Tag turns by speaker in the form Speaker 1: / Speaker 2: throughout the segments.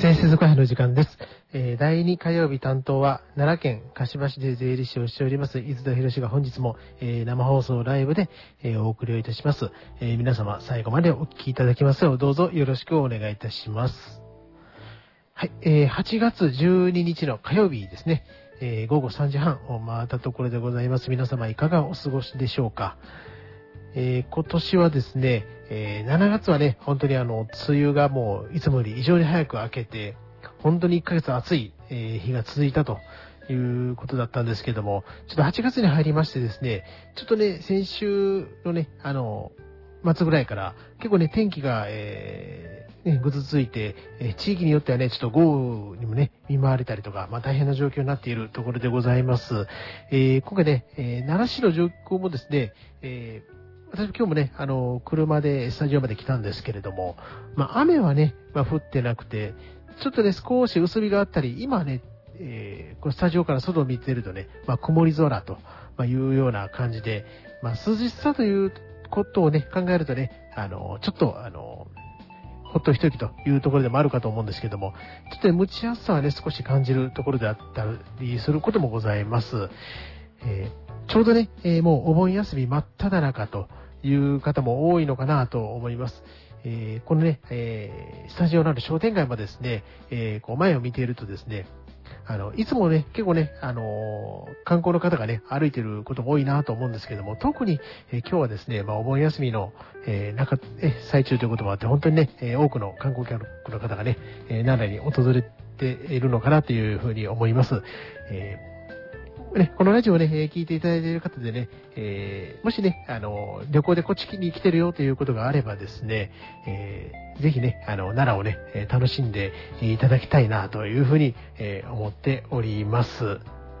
Speaker 1: 生接続杯の時間です。第2火曜日担当は奈良県柏市で税理士をしております伊豆田博が本日も、生放送ライブで、お送りをいたします。皆様最後までお聞きいただきますようどうぞよろしくお願いいたします。はい、8月12日の火曜日ですね、午後3時半を回ったところでございます。皆様いかがお過ごしでしょうか。今年はですね、7月はね、本当に梅雨がもういつもより異常に早く明けて、本当に1ヶ月暑い、日が続いたということだったんですけども、ちょっと8月に入りましてですね、ちょっとね、先週のね、末ぐらいから結構ね、天気が、ぐずついて、地域によってはね、ちょっと豪雨にもね、見舞われたりとか、大変な状況になっているところでございます。今回ね、奈良市の状況もですね、私今日もね、車でスタジオまで来たんですけれども、雨はね、降ってなくて、ちょっとね、少し薄日があったり、今ね、このスタジオから外を見てるとね、曇り空というような感じで、涼しさということをね、考えるとね、ちょっと、ほっと一息というところでもあるかと思うんですけども、ちょっとね、蒸し暑さはね、少し感じるところであったりすることもございます。ちょうどね、もうお盆休み真っ只中という方も多いのかなと思います。このね、スタジオのある商店街もですね、こう前を見ているとですね、いつもね、結構ね、観光の方がね、歩いていることも多いなと思うんですけども、特に、今日はですね、お盆休みの、最中ということもあって、本当にね、多くの観光客の方がね、奈良に訪れているのかなというふうに思います。このラジオをね、聞いていただいている方でね、もしね、旅行でこっちに来てるよということがあればですね、ぜひね、奈良をね、楽しんでいただきたいなというふうに、思っております。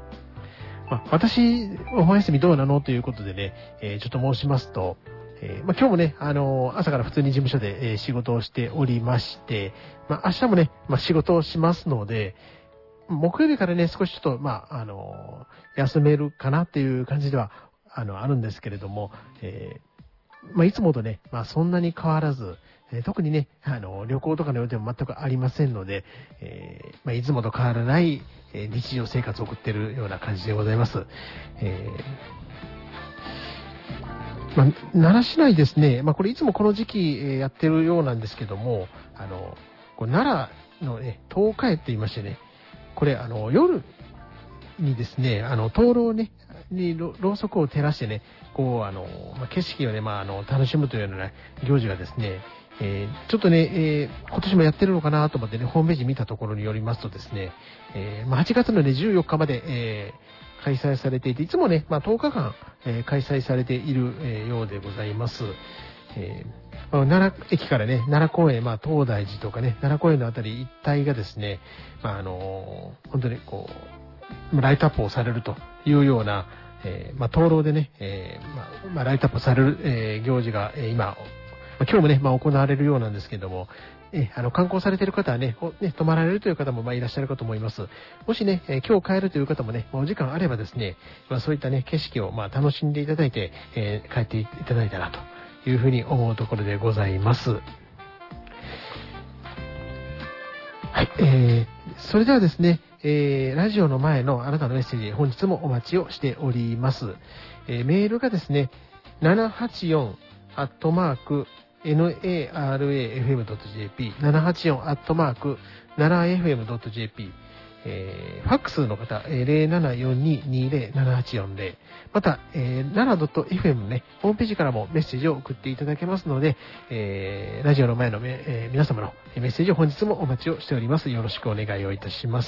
Speaker 1: 私、お盆休みどうなのということでね、ちょっと申しますと、今日もね、朝から普通に事務所で、仕事をしておりまして、明日もね、仕事をしますので、木曜日からね、少しちょっと、休めるかなっていう感じでは、あるんですけれども、いつもとね、そんなに変わらず、特にね、旅行とかの予定も全くありませんので、いつもと変わらない、日常生活を送っているような感じでございます。奈良市内ですね、これいつもこの時期、やってるようなんですけども、奈良のね、十日会って言いましてね、これ、夜にですね、灯籠ね、にろうそくを照らしてね、こう、景色をね、楽しむというような行事がですね、ちょっとね、今年もやってるのかなと思ってね、ホームページ見たところによりますとですね、8月のね、14日まで、開催されていて、いつもね、10日間、開催されている、ようでございます。奈良駅からね、奈良公園、東大寺とかね、奈良公園のあたり一帯がですね、本当にこう、ライトアップをされるというような、灯籠でね、ライトアップされる、行事が、今日もね、行われるようなんですけども、観光されている方はね、泊まられるという方もいらっしゃるかと思います。もしね、今日帰るという方もね、お時間あればですね、そういったね、景色を楽しんでいただいて、帰っていただいたらというふうに思うところでございます。はい、それではですね、ラジオの前のあなたのメッセージ、本日もお待ちをしております。メールがですね、784-narafm.jp、784-narafm.jp、ファックスの方、0742207840、また、7.fm ね、ホームページからもメッセージを送っていただけますので、ラジオの前の、皆様のメッセージを本日もお待ちをしております。よろしくお願いをいたします。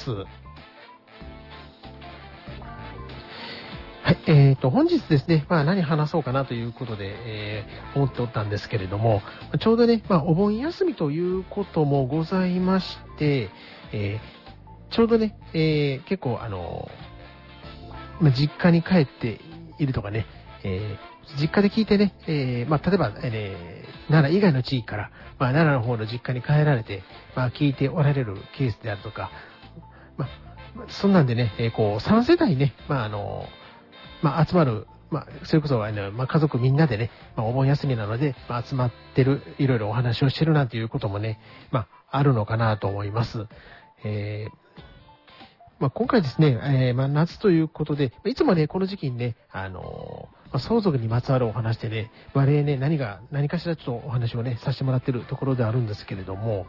Speaker 1: はい、本日ですね、何話そうかなということで、思っておったんですけれども、ちょうどね、お盆休みということもございまして、ちょうどね、結構実家に帰っているとかね、実家で聞いてね、例えば、奈良以外の地域から、奈良の方の実家に帰られて、聞いておられるケースであるとか、そんなんでね、こう、3世代ね、集まる、それこそ、家族みんなでね、お盆休みなので、集まってる、いろいろお話をしてるなんていうこともね、 あるのかなと思います。今回ですね、夏ということで、いつもね、この時期にね、相続にまつわるお話でね、我々ね、何かしらちょっとお話をね、させてもらってるところであるんですけれども、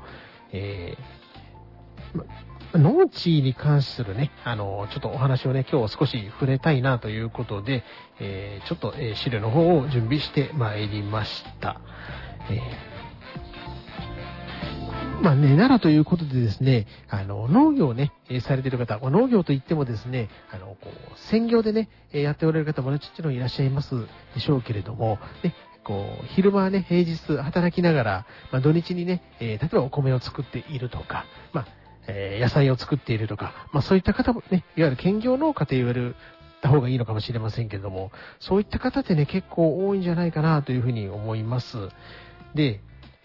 Speaker 1: 農地に関するね、ちょっとお話をね、今日少し触れたいなということで、ちょっと、資料の方を準備してまいりました。奈良ということでですね、農業をね、されている方、農業といってもですね、専業でね、やっておられる方ももちろんいらっしゃいますでしょうけれども、ね、昼間はね、平日働きながら、土日にね、例えばお米を作っているとか、野菜を作っているとか、そういった方もね、いわゆる兼業農家と言われた方がいいのかもしれませんけれども、そういった方ってね、結構多いんじゃないかなというふうに思います。で、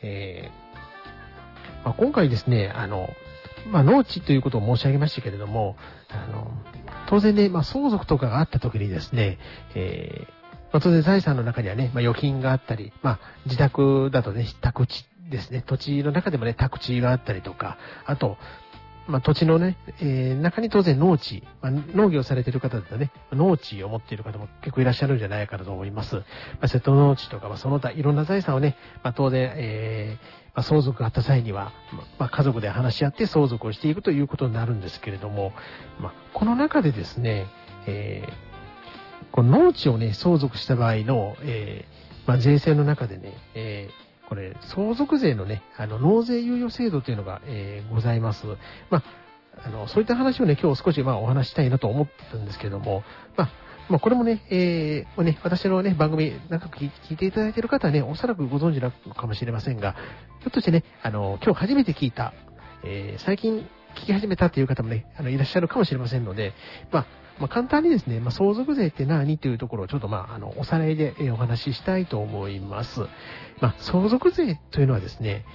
Speaker 1: 今回ですね、農地ということを申し上げましたけれども、当然ね、相続とかがあった時にですね、当然財産の中にはね、預金があったり、自宅だとね、宅地ですね、土地の中でもね、宅地があったりとか、あと、土地のね、中に当然農地、農業されている方だとね、農地を持っている方も結構いらっしゃるんじゃないかなと思います。瀬戸農地とか、その他いろんな財産をね、当然、相続があった際には、家族で話し合って相続をしていくということになるんですけれども、この中でですね、この農地をね、相続した場合の、税制の中でね、これ、相続税のね、納税猶予制度というのが、ございます。そういった話をね、今日少しお話したいなと思ってたんですけれども、これもね、私のね、番組長く聞いていただいている方はね、おそらくご存知なのかもしれませんが、ひょっとしてね、今日初めて聞いた、最近聞き始めたという方もね、いらっしゃるかもしれませんので、簡単にですね、相続税って何というところをちょっとおさらいでお話ししたいと思います。相続税というのはですね、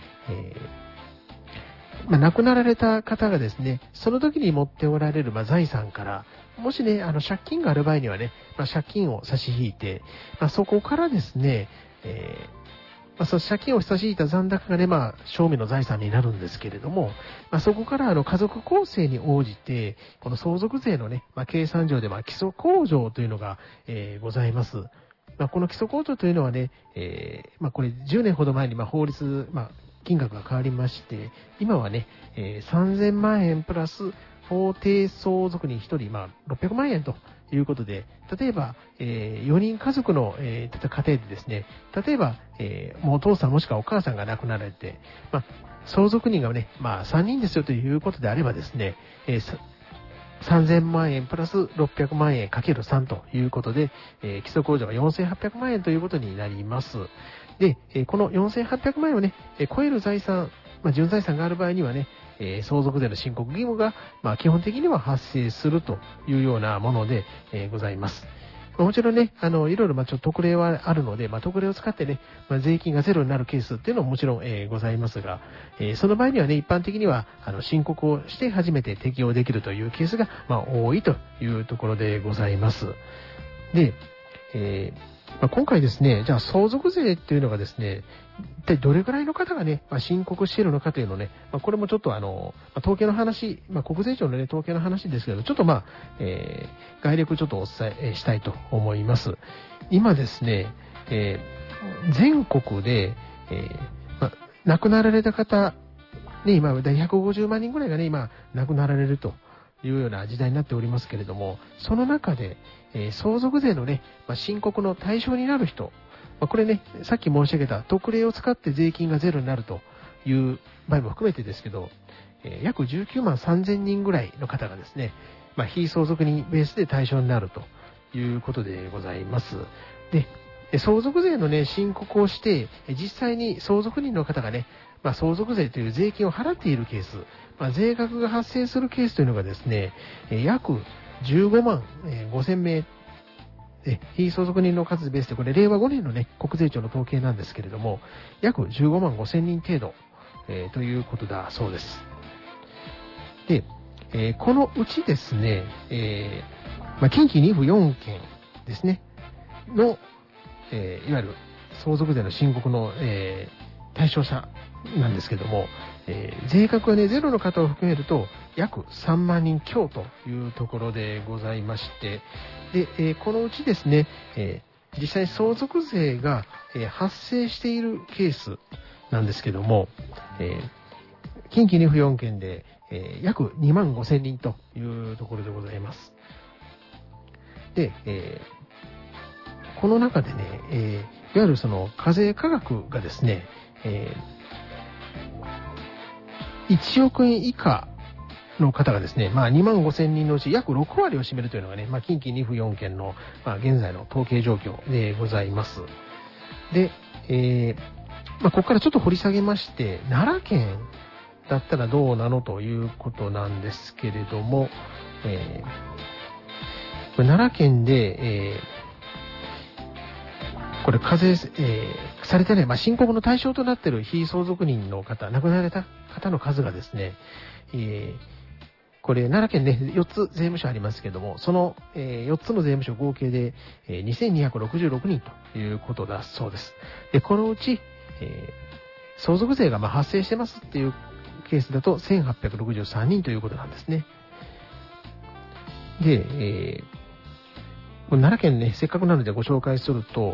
Speaker 1: 亡くなられた方がですね、その時に持っておられる財産から、もしね、借金がある場合にはね、借金を差し引いて、そこからですね、その借金を差し引いた残高がね、正味の財産になるんですけれども、そこから家族構成に応じて、この相続税のね、計算上で基礎控除というのが、ございます。この基礎控除というのはね、これ10年ほど前に法律、金額が変わりまして、今はね、3000万円プラス法定相続に1人、600万円ということで、例えば、4人家族の、家庭でですね、例えば、もうお父さんもしくはお母さんが亡くなられて、相続人がね、3人ですよということであればですね、3000万円プラス600万円かける3ということで、基礎控除が4800万円ということになります。で、この4800万円をね、超える財産、純財産がある場合にはね、相続税の申告義務が、基本的には発生するというようなもので、ございます。もちろんね、いろいろちょっと特例はあるので、特例を使ってね、税金がゼロになるケースっていうのももちろん、ございますが、その場合にはね、一般的には、申告をして初めて適用できるというケースが、多いというところでございます。で、今回ですね、じゃあ相続税っていうのがですね、一体どれくらいの方がね、申告しているのかというのをね、これもちょっと統計の話、国税庁のね、統計の話ですけど、ちょっと概略ちょっとお伝えしたいと思います。今ですね、全国で、亡くなられた方、ね、今、150万人ぐらいがね、今、亡くなられるというような時代になっておりますけれども、その中で、相続税のね、申告の対象になる人、これね、さっき申し上げた特例を使って税金がゼロになるという場合も含めてですけど、約19万3000人ぐらいの方がですね、非相続人ベースで対象になるということでございます。で、相続税のね、申告をして、実際に相続人の方がね、相続税という税金を払っているケース、税額が発生するケースというのがですね、約15万5000名、非相続人の数ベースで、これ令和5年のね、国税庁の統計なんですけれども、約15万5000人程度、ということだそうです。で、このうちですね、近畿2府4県ですね、の、いわゆる相続税の申告の、 対象者なんですけども、税額はね、ゼロの方を含めると約3万人強というところでございまして、で、このうちですね、実際相続税が、発生しているケースなんですけども、近畿2府4県で、約2万5千人というところでございます。で、この中でね、いわゆるその課税価格がですね、1億円以下の方がですね、2万5千人のうち約6割を占めるというのがね、近畿2府4県の、現在の統計状況でございます。で、ここからちょっと掘り下げまして、奈良県だったらどうなのということなんですけれども、これ奈良県で、これ課税、されてない、申告の対象となっている非相続人の方、亡くなられた方の数がですね、これ奈良県ね、4つ税務署ありますけども、その、4つの税務署合計で、2266人ということだそうです。で、このうち、相続税が発生してますっていうケースだと1863人ということなんですね。で、奈良県ね、せっかくなのでご紹介すると、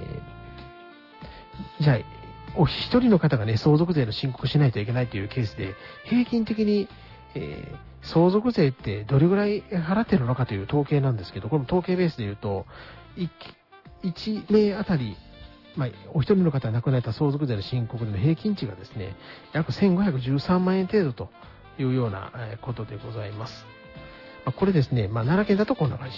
Speaker 1: じゃあ、お一人の方がね、相続税の申告しないといけないというケースで、平均的に、相続税ってどれぐらい払ってるのかという統計なんですけど、これも統計ベースで言うと、1名あたり、お一人の方が亡くなった相続税の申告の平均値がですね、約1513万円程度というようなことでございます。これですね、奈良県だとこんな感じ。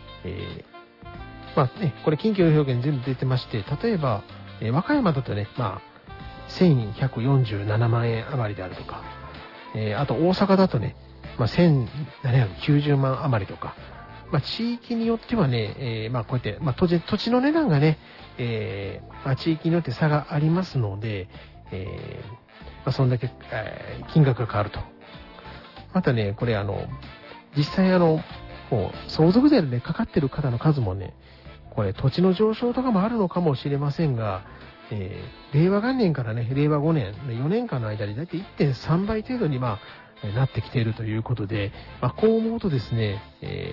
Speaker 1: これ近畿の表現全部出てまして、例えば、和歌山だとね、1147万円余りであるとか、あと大阪だとね、1790万余りとか、地域によってはね、こうやって、土地の値段がね、地域によって差がありますので、そんだけ、金額が変わると。またね、これ実際相続税でね、かかってる方の数もね、これ土地の上昇とかもあるのかもしれませんが、令和元年からね、令和5年、4年間の間にだいたい 1.3 倍程度になってきているということで、こう思うとですね、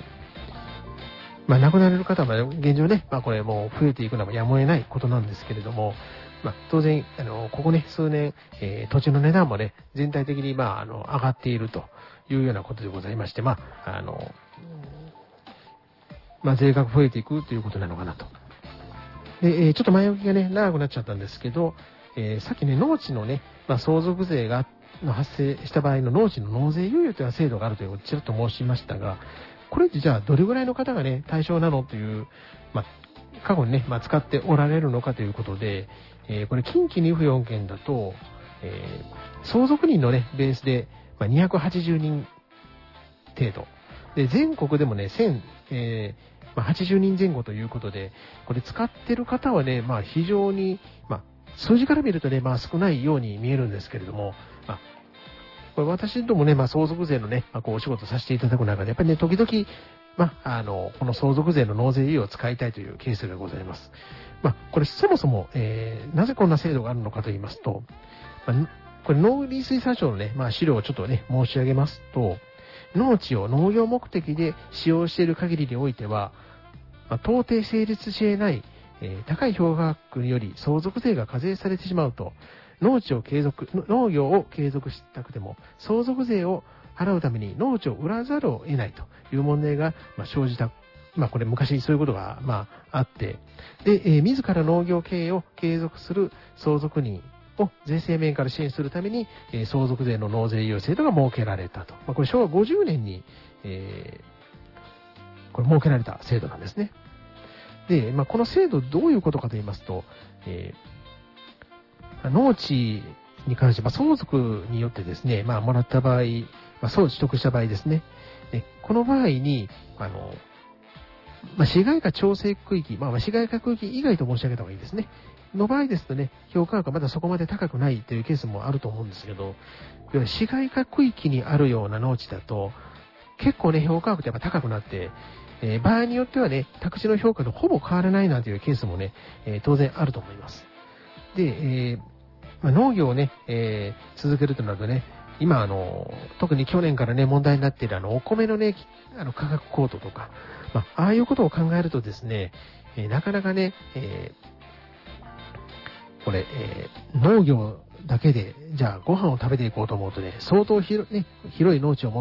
Speaker 1: 亡くなられる方は現状ね、これもう増えていくのはやむを得ないことなんですけれども、当然、ここね、数年、土地の値段もね、全体的に上がっているというようなことでございまして、税額増えていくということなのかなと。で、ちょっと前置きがね、長くなっちゃったんですけど、さっきね、農地のね、相続税が発生した場合の農地の納税猶予という制度があるということをちらっと申しましたが、これってじゃあどれぐらいの方がね、対象なのという、過去にね、使っておられるのかということで、これ近畿2府4県だと、相続人のね、ベースで、280人程度。で、全国でもね、80人前後ということで、これ使ってる方はね、非常に、数字から見るとね、少ないように見えるんですけれども、これ私どもね、相続税のね、お仕事させていただく中で、やっぱりね、時々、この相続税の納税猶予を使いたいというケースがございます。これそもそも、なぜこんな制度があるのかと言いますと、これ農林水産省のね、資料をちょっとね、申し上げますと、農地を農業目的で使用している限りにおいては、到底成立し得ない、高い評価額により相続税が課税されてしまうと、農業を継続したくても、相続税を払うために農地を売らざるを得ないという問題が生じた。これ昔そういうことがあって、で、自ら農業経営を継続する相続人を税制面から支援するために、相続税の納税猶予制度が設けられたと。これ昭和50年に、これ設けられた制度なんですね。で、この制度どういうことかと言いますと、農地に関して、相続によってですね、もらった場合、取得した場合ですね。でこの場合に、市街化調整区域、市街化区域以外と申し上げた方がいいですね。の場合ですとね、評価額がまだそこまで高くないというケースもあると思うんですけど、市街化区域にあるような農地だと、結構ね、評価額ってやっぱ高くなって、場合によってはね、宅地の評価とほぼ変わらないなんていうケースもね、当然あると思います。で、 農業をね、続けるとなるとね、今特に去年からね、問題になっているお米のね、価格高騰とか、ああいうことを考えるとですね、なかなかね、これ、農業だけで、じゃあご飯を食べていこうと思うとね、相当広い農地を持って、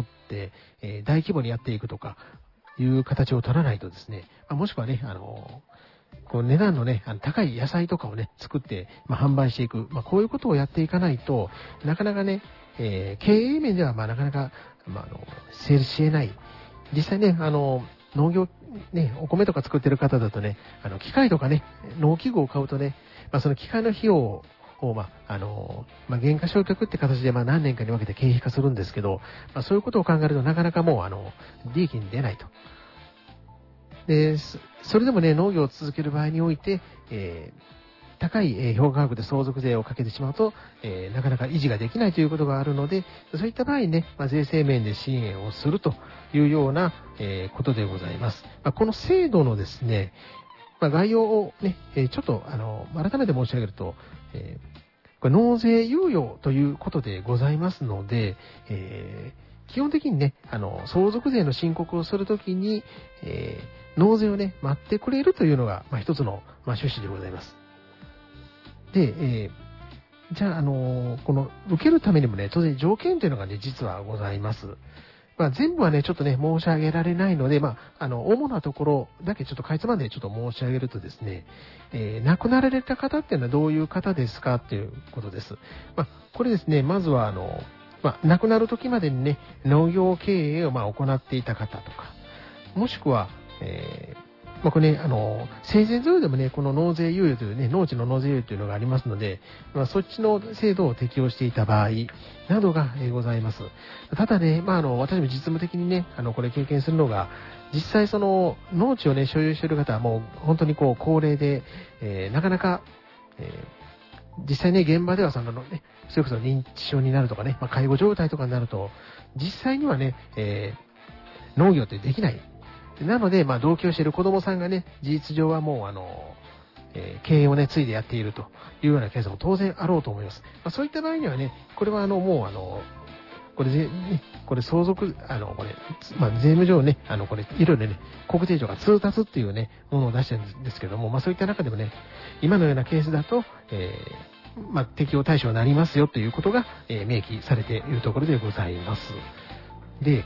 Speaker 1: 大規模にやっていくとか、いう形を取らないとですね、もしくはね、こう値段のね、高い野菜とかをね、作って、販売していく、こういうことをやっていかないと、なかなかね、経営面では、なかなか、成立し得ない。実際ね、農業、ね、お米とか作ってる方だとね、機械とかね、農機具を買うとね、その機械の費用を、減価償却って形で、何年かに分けて経費化するんですけど、そういうことを考えると、なかなかもう、利益に出ないと。で、それでもね、農業を続ける場合において、高い評価額で相続税をかけてしまうと、なかなか維持ができないということがあるので、そういった場合にね、税制面で支援をするというような、ことでございます。この制度のですね、概要をね、ちょっと改めて申し上げると、これ納税猶予ということでございますので、基本的にね、相続税の申告をするときに、納税をね、待ってくれるというのが、一つの、趣旨でございます。で、じゃあ、この、受けるためにもね、当然条件というのがね、実はございます。全部はね、ちょっとね、申し上げられないので、主なところだけちょっとかいつまんでちょっと申し上げるとですね、亡くなられた方っていうのはどういう方ですかっていうことです。これですね、まずは亡くなる時までにね、農業経営を行っていた方とか、もしくは、これね、生前贈与でもね、この納税猶予というね、農地の納税猶予というのがありますので、そっちの制度を適用していた場合などがございます。ただね、私も実務的にね、これ経験するのが、実際その農地をね、所有している方はもう本当にこう高齢で、なかなか、実際ね、現場ではそれこそ認知症になるとかね、介護状態とかになると、実際にはね、農業ってできない。なので、同居している子供さんがね、事実上はもう、経営をね、継いでやっているというようなケースも当然あろうと思います。そういった場合にはね、これはもうこれ相続、税務上ね、これ、いろいろね、国税庁が通達っていうね、ものを出してるんですけども、そういった中でもね、今のようなケースだと、適用対象になりますよということが、明記されているところでございます。で、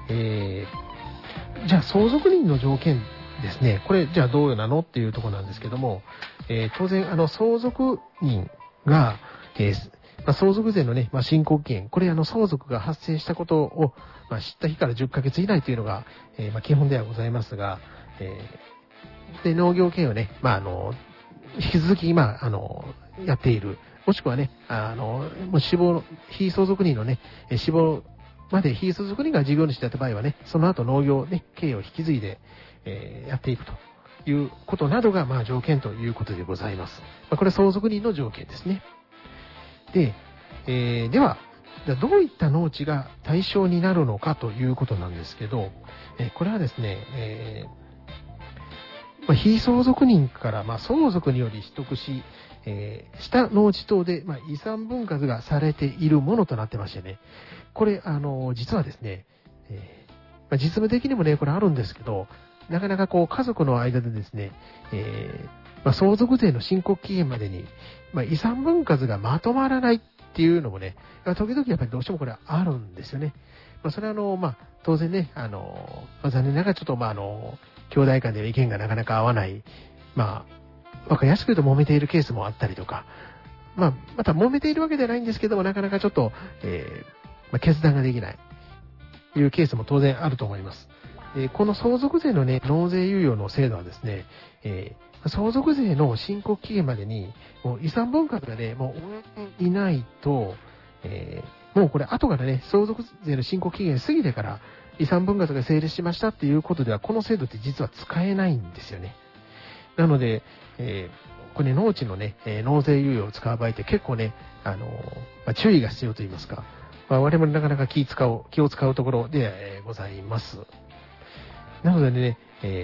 Speaker 1: じゃあ相続人の条件ですね。これ、じゃあどうなのっていうところなんですけども、当然、相続人が、相続税のね、申告期限、これ相続が発生したことを、知った日から10ヶ月以内というのが、基本ではございますが、で、農業経営をね、引き続き今、やっている。もしくはね、もう非相続人のね、死亡まで非相続人が事業主だった場合はね、その後農業、ね、経営を引き継いで、やっていくということなどが、条件ということでございます。これは相続人の条件ですね。で、では、どういった農地が対象になるのかということなんですけど、これはですね、非相続人から相続により取得し、した農地等で遺産分割がされているものとなってましてね、これ、実はですね、実務的にもね、これあるんですけど、なかなかこう家族の間でですね、相続税の申告期限までに、遺産分割がまとまらないっていうのもね、時々やっぱりどうしてもこれはあるんですよね。それは当然ね、残念ながらちょっと兄弟間での意見がなかなか合わない、わかりやすく言うと揉めているケースもあったりとか、また揉めているわけではないんですけども、なかなかちょっと、決断ができないというケースも当然あると思います。この相続税のね、納税猶予の制度はですね、相続税の申告期限までに、もう遺産分割がね、もう終えていないと、もうこれ後からね、相続税の申告期限過ぎてから遺産分割が成立しましたっていうことでは、この制度って実は使えないんですよね。なので、これ、農地のね、納税猶予を使う場合って結構ね、注意が必要と言いますか、我々なかなか気を使うところで、ございます。なのでね、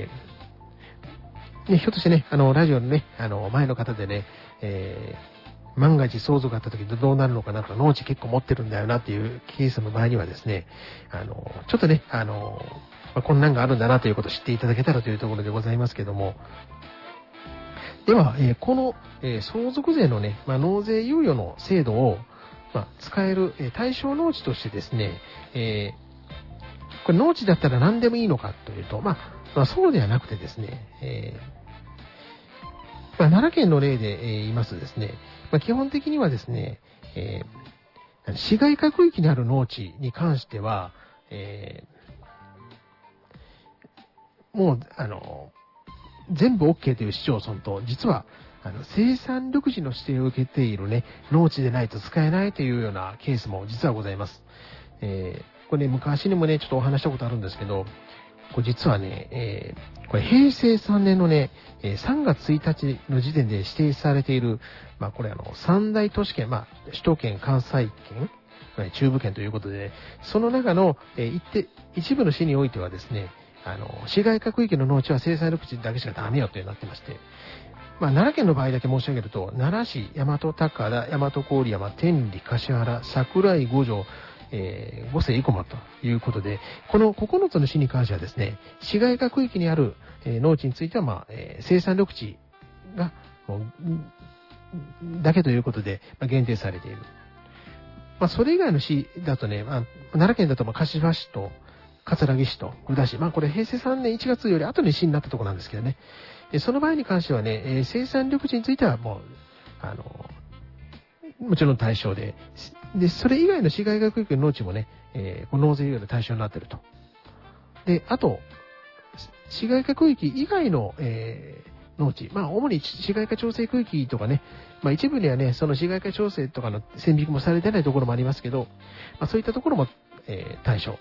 Speaker 1: ひょっとしてね、ラジオのね、前の方でね、 万が一相続があった時どうなるのかなとか、農地結構持ってるんだよなっていうケースの場合にはですね、ちょっとね、こんなんがあるんだなということを知っていただけたらというところでございますけども、では、この、相続税のね、納税猶予の制度を、使える、対象農地としてですね、これ農地だったら何でもいいのかというと、そうではなくてですね、奈良県の例で、言いますとですね、基本的にはですね、市街化区域にある農地に関しては、もう、全部 OK という市町村と、実は、生産緑地の指定を受けているね、農地でないと使えないというようなケースも実はございます。これね、昔にもね、ちょっとお話したことあるんですけど、これ実はね、これ平成3年のね、3月1日の時点で指定されている、これ三大都市圏、首都圏、関西圏、中部圏ということで、その中の、一部の市においてはですね、市街化区域の農地は生産緑地だけしかダメよというなってまして、奈良県の場合だけ申し上げると、奈良市、大和高田、大和郡山、天理、橿原、桜井、五条、五世、生駒ということで、この9つの市に関してはですね、市街化区域にある、農地については、生産緑地が、だけということで、限定されている。それ以外の市だとね、奈良県だと柏市と葛城市と宇田市、これ平成3年1月より後に市になったところなんですけどね、その場合に関してはね、生産緑地についてはもう、もちろん対象で、それ以外の市街化区域の農地もね、この納税猶予の対象になっていると。で、あと、市街化区域以外の、農地、主に市街化調整区域とかね、一部にはね、その市街化調整とかの線引きもされてないところもありますけど、そういったところも、対象。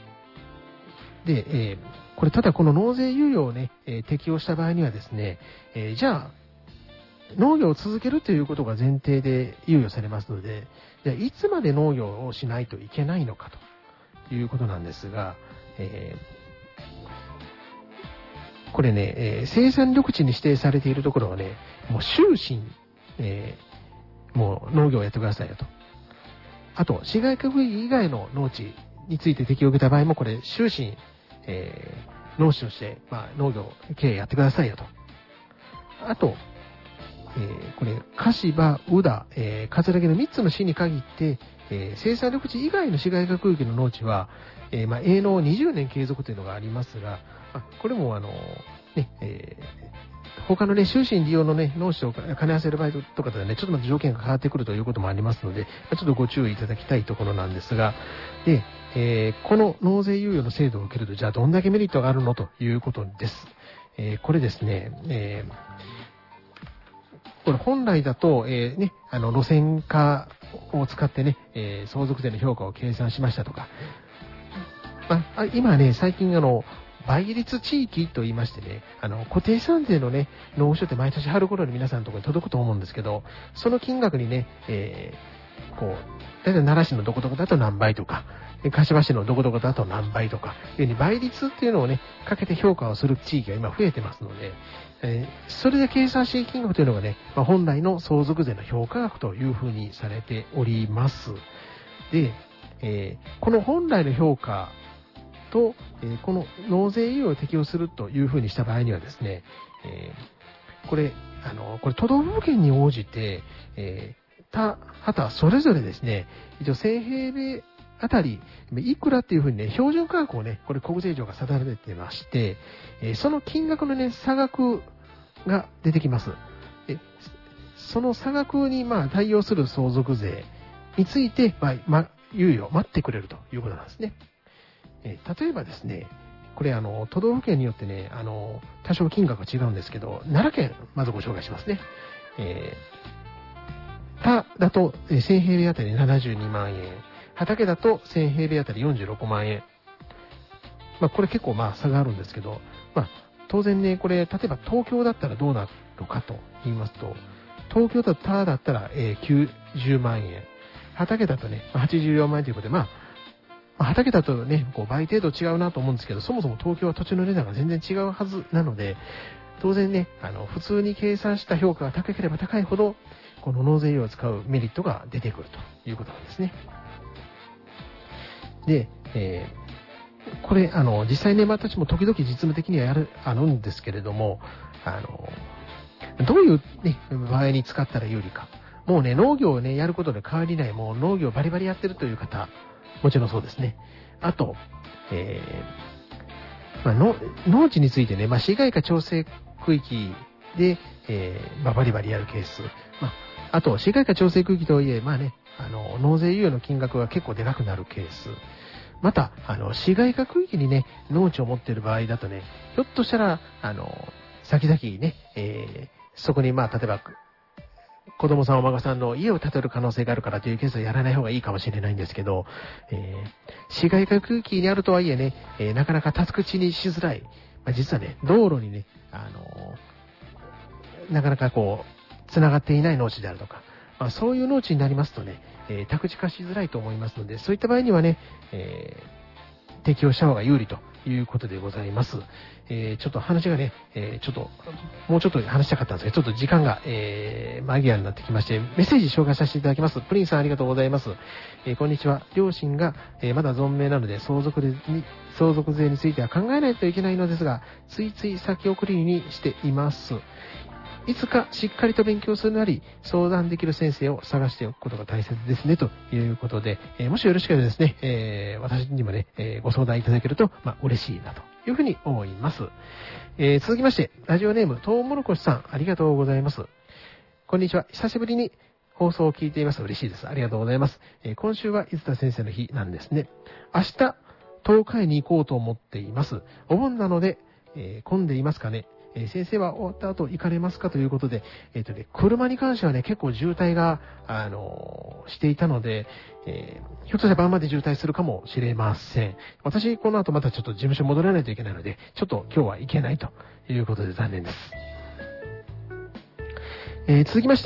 Speaker 1: で、これただこの納税猶予をね、適用した場合にはですね、じゃあ、農業を続けるということが前提で猶予されますので、じゃあいつまで農業をしないといけないのかということなんですが、これね、生産緑地に指定されているところはね、もう終身、もう農業をやってくださいよと。あと、市街化区域以外の農地について適用を受けた場合も、これ終身、農地として、農業経営やってくださいよと。あと、これ、柏、宇田、葛城の3つの市に限って、生産緑地以外の市街化区域の農地は、営農20年継続というのがありますが、これも他のね、終身利用のね、農地を兼ね合わせる場合とかでね、ちょっとまた条件が変わってくるということもありますので、ちょっとご注意いただきたいところなんですが、で、この納税猶予の制度を受けると、じゃあどんだけメリットがあるのということです。これですね、これ本来だと、路線価を使ってね、相続税の評価を計算しましたとか、今ね、最近倍率地域と言いましてね、固定資産税のね、納付書って毎年春頃に皆さんのところに届くと思うんですけど、その金額にね、だいたい奈良市のどこどこだと何倍とか、柏市のどこどこだと何倍とか、いうふうに倍率っていうのをね、かけて評価をする地域が今増えてますので、それで計算して金額というのがね、本来の相続税の評価額というふうにされております。で、この本来の評価と、この納税猶予を適用するというふうにした場合にはですね、これ都道府県に応じて、他それぞれですね、一応1000平米あたり、いくらっていうふうにね、標準価格をね、これ国税庁が定めてまして、その金額のね、差額が出てきます。その差額に対応する相続税について、猶予を待ってくれるということなんですね。例えばですね、これ都道府県によってね、多少金額が違うんですけど、奈良県、まずご紹介しますね。田だと1000平米あたり72万円。畑だと1000平米あたり46万円。これ結構差があるんですけど、当然ね、これ、例えば東京だったらどうなるのかと言いますと、東京だと田だったら90万円。畑だとね、84万円ということで、畑だとね、倍程度違うなと思うんですけど、そもそも東京は土地の値段が全然違うはずなので、当然ね、普通に計算した評価が高ければ高いほど、 この納税医療を使うメリットが出てくるということなんですね。で、これ、実際ね、私も時々実務的にはあるんですけれども、どういう、ね、場合に使ったら有利か。もうね、農業をね、やることで変わりない、もう農業バリバリやってるという方、もちろんそうですね。あと、農地についてね、市街化調整区域で、バリバリやるケース。あと、市街化調整区域とはいえ、納税猶予の金額が結構でかくなるケース。また、市街化区域にね、農地を持っている場合だとね、ひょっとしたら、先々ね、そこに例えば、子供さんお孫さんの家を建てる可能性があるからというケースはやらない方がいいかもしれないんですけど、市街化区域にあるとはいえね、なかなか宅地にしづらい。実はね、道路にね、なかなか繋がっていない農地であるとか、そういう農地になりますとね、宅地化しづらいと思いますので、そういった場合にはね、適用した方が有利ということでございます。ちょっと話がね、もうちょっと話したかったんですけど、ちょっと時間が、間際になってきまして、メッセージ紹介させていただきます。プリンさんありがとうございます。こんにちは。両親が、まだ存命なので相続税については考えないといけないのですが、ついつい先送りにしています。いつかしっかりと勉強するなり、相談できる先生を探しておくことが大切ですね、ということで、もしよろしければですね、私にもね、ご相談いただけると、嬉しいなというふうに思います。続きまして、ラジオネーム、トウモロコシさん、ありがとうございます。こんにちは。久しぶりに放送を聞いています。嬉しいです。ありがとうございます。今週は伊豆田先生の日なんですね。明日、東海に行こうと思っています。お盆なので、混んでいますかね。先生は終わった後行かれますかということで、車に関してはね、結構渋滞が、していたので、ひょっとしたら晩まで渋滞するかもしれません。私、この後またちょっと事務所戻らないといけないので、ちょっと今日は行けないということで残念です。続きまして、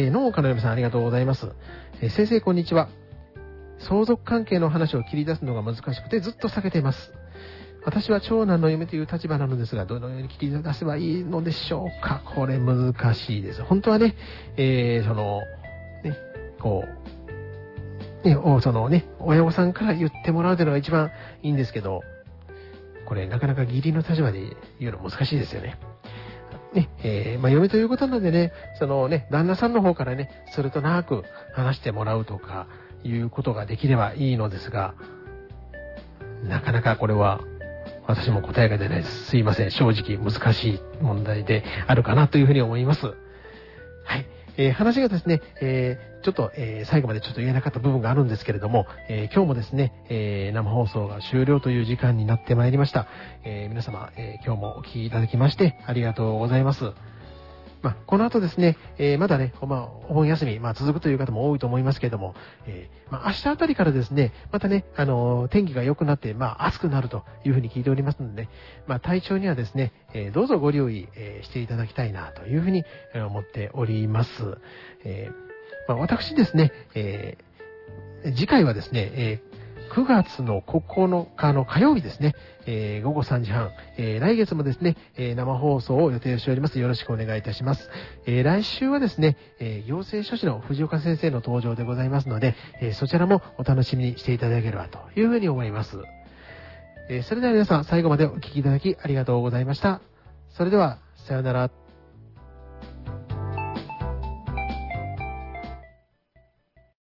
Speaker 1: 農家の嫁さんありがとうございます。先生こんにちは。相続関係の話を切り出すのが難しくてずっと避けています。私は長男の嫁という立場なのですが、どのように切り出せばいいのでしょうか。これ難しいです。本当はね、親御さんから言ってもらうというのが一番いいんですけど、これなかなか義理の立場で言うの難しいですよね。嫁ということなのでね、旦那さんの方からね、それとなく話してもらうとかいうことができればいいのですが、なかなかこれは私も答えが出ないです。すいません。正直難しい問題であるかなというふうに思います。はい。話がですね、ちょっと、最後までちょっと言えなかった部分があるんですけれども、今日もですね、生放送が終了という時間になってまいりました。皆様、今日もお聞きいただきましてありがとうございます。この後ですね、まだね、お盆休み、続くという方も多いと思いますけれども、明日あたりからですね、またね、天気が良くなって、暑くなるというふうに聞いておりますので、体調にはですね、どうぞご留意、していただきたいなというふうに思っております。私ですね、次回はですね、9月の9日の火曜日ですね、午後3時半、来月もですね、生放送を予定しております。よろしくお願いいたします。来週はですね、行政書士の藤岡先生の登場でございますので、そちらもお楽しみにしていただければというふうに思います。それでは皆さん最後までお聞きいただきありがとうございました。それでは、さようなら。